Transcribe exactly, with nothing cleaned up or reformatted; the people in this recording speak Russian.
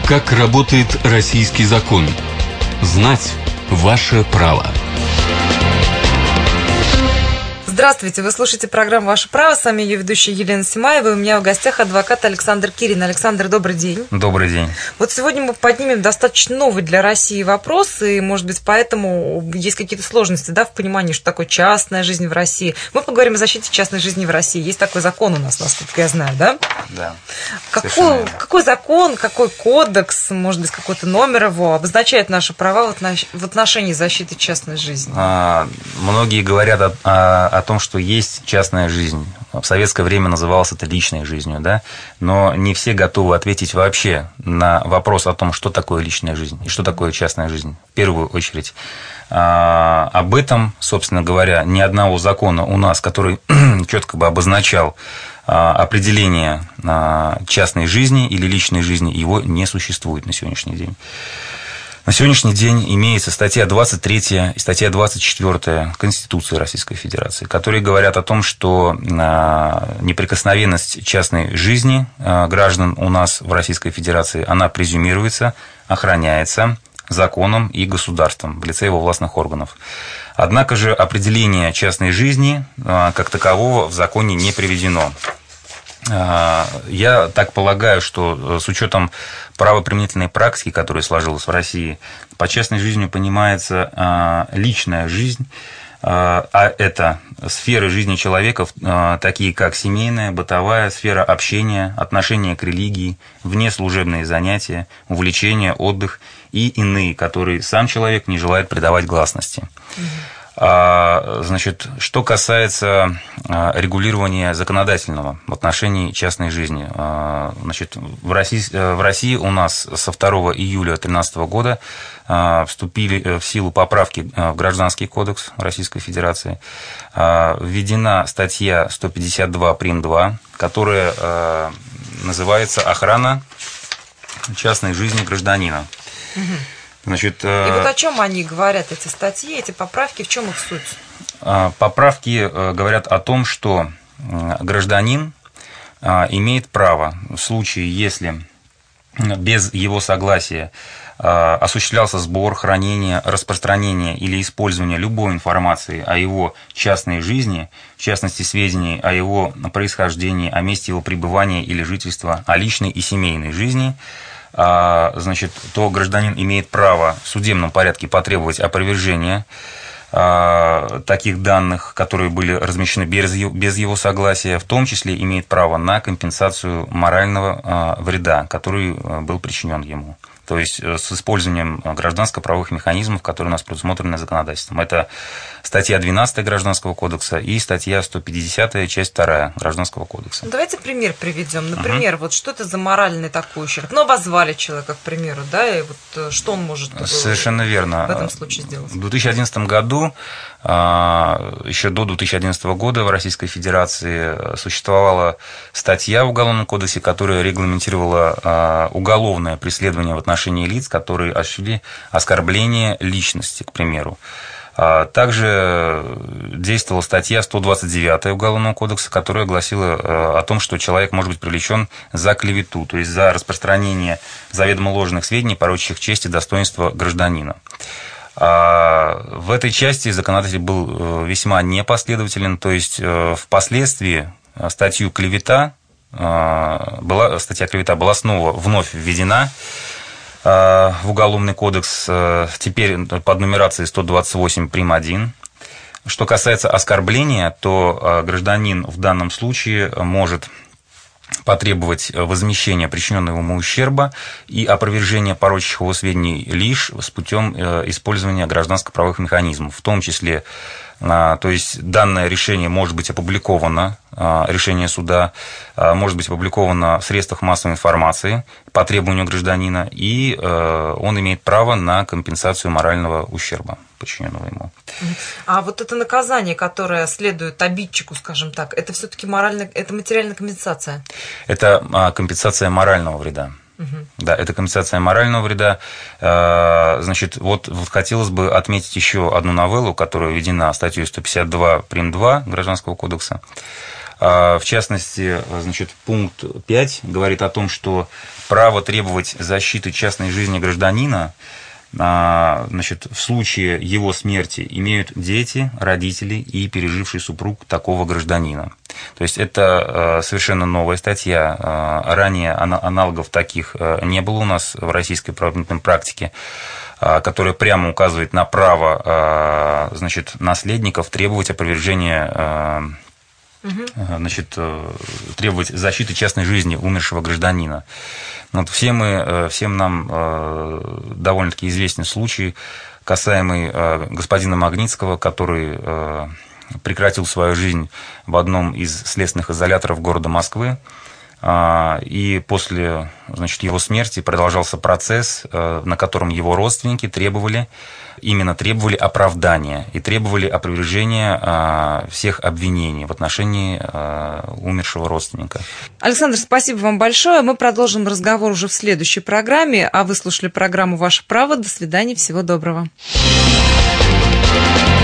Как работает российский закон? Знать ваше право. Здравствуйте, вы слушаете программу «Ваше право». С вами ее ведущая Елена Симаева. И у меня в гостях адвокат Александр Кирин. Александр, добрый день. Добрый день. Вот сегодня мы поднимем достаточно новый для России вопрос, и, может быть, поэтому есть какие-то сложности, да, в понимании, что такое частная жизнь в России. Мы поговорим о защите частной жизни в России. Есть такой закон у нас, насколько я знаю, да? Да. Какой, какой закон, какой кодекс, может быть, какой-то номер его обозначает наши права в отношении защиты частной жизни? А, многие говорят о, о, о том, что есть частная жизнь. В советское время называлось это личной жизнью, да? Но не все готовы ответить вообще на вопрос о том, что такое личная жизнь и что такое частная жизнь. В первую очередь. А, об этом, собственно говоря, ни одного закона у нас, который четко бы обозначал определение частной жизни или личной жизни, его не существует на сегодняшний день. На сегодняшний день имеется статья двадцать третья и статья двадцать четвёртая Конституции Российской Федерации, которые говорят о том, что неприкосновенность частной жизни граждан у нас в Российской Федерации, она презюмируется, охраняется законом и государством в лице его властных органов. Однако же определение частной жизни как такового в законе не приведено. Я так полагаю, что с учетом правоприменительной практики, которая сложилась в России, под частной жизнью понимается личная жизнь, а это сферы жизни человека, такие как семейная, бытовая, сфера общения, отношения к религии, внеслужебные занятия, увлечения, отдых и иные, которые сам человек не желает придавать гласности. Значит, что касается регулирования законодательного в отношении частной жизни. Значит, в России, в России у нас со второго июля две тысячи тринадцатого года вступили в силу поправки в Гражданский кодекс Российской Федерации. Введена статья сто пятьдесят два прим. два, которая называется «Охрана частной жизни гражданина». Значит, и вот о чем они говорят, эти статьи, эти поправки, в чем их суть? Поправки говорят о том, что гражданин имеет право в случае, если без его согласия осуществлялся сбор, хранение, распространение или использование любой информации о его частной жизни, в частности, сведений о его происхождении, о месте его пребывания или жительства, о личной и семейной жизни, значит, то гражданин имеет право в судебном порядке потребовать опровержения таких данных, которые были размещены без его согласия, в том числе имеет право на компенсацию морального вреда, который был причинен ему. То есть с использованием гражданско-правовых механизмов, которые у нас предусмотрены законодательством. Это статья двенадцатая Гражданского кодекса и статья сто пятидесятая, часть вторая Гражданского кодекса. Давайте пример приведем. Например, угу. вот что это за моральный такой ущерб? Ну, обозвали человека, к примеру, да, и вот что он может Совершенно верно. в этом случае сделать? В две тысячи одиннадцатом году, еще до две тысячи одиннадцатого года в Российской Федерации существовала статья в Уголовном кодексе, которая регламентировала уголовное преследование в отношении отношении лиц, которые осуществили оскорбление личности, к примеру. Также действовала статья сто двадцать девятая Уголовного кодекса, которая гласила о том, что человек может быть привлечен за клевету, то есть за распространение заведомо ложных сведений, порочащих честь и достоинство гражданина. В этой части законодатель был весьма непоследователен, то есть впоследствии статью клевета, была, статья клевета была снова вновь введена в Уголовный кодекс, теперь под нумерацией сто двадцать восемь прим. один. Что касается оскорбления, то гражданин в данном случае может потребовать возмещения причиненного ему ущерба и опровержения порочащих его сведений лишь с путем использования гражданско-правовых механизмов, в том числе, то есть данное решение может быть опубликовано, решение суда может быть опубликовано в средствах массовой информации по требованию гражданина, и он имеет право на компенсацию морального ущерба, причиненного ему. А вот это наказание, которое следует обидчику, скажем так, это все-таки моральная, это материальная компенсация? Это компенсация морального вреда. Угу. Да, это компенсация морального вреда. Значит, вот, вот хотелось бы отметить еще одну новеллу, которая введена статьей сто пятьдесят два прим. два Гражданского кодекса. В частности, значит, пункт пять говорит о том, что право требовать защиты частной жизни гражданина, значит, в случае его смерти имеют дети, родители и переживший супруг такого гражданина. То есть это совершенно новая статья. Ранее аналогов таких не было у нас в российской правоохранительной практике, которая прямо указывает на право, значит, наследников требовать опровержения, значит, требовать защиты частной жизни умершего гражданина. Вот все мы, всем нам довольно-таки известен случай, касаемый господина Магнитского, который прекратил свою жизнь в одном из следственных изоляторов города Москвы. И после, значит, его смерти продолжался процесс, на котором его родственники требовали, именно требовали оправдания и требовали опровержения всех обвинений в отношении умершего родственника. Александр, спасибо вам большое. Мы продолжим разговор уже в следующей программе. А вы слушали программу «Ваше право». До свидания, всего доброго.